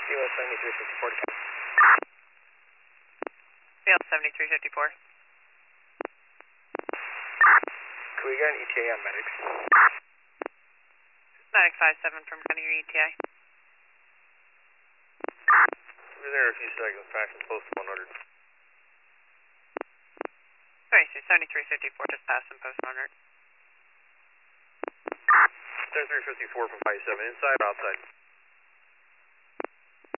US 7354 to count. Field 7354. Can we get an ETA on medics? Medic 57 from County your ETA. We're there a few seconds, passing close to 100. Sorry, so 7354, just passing post 100. 7354 from 57, inside or outside?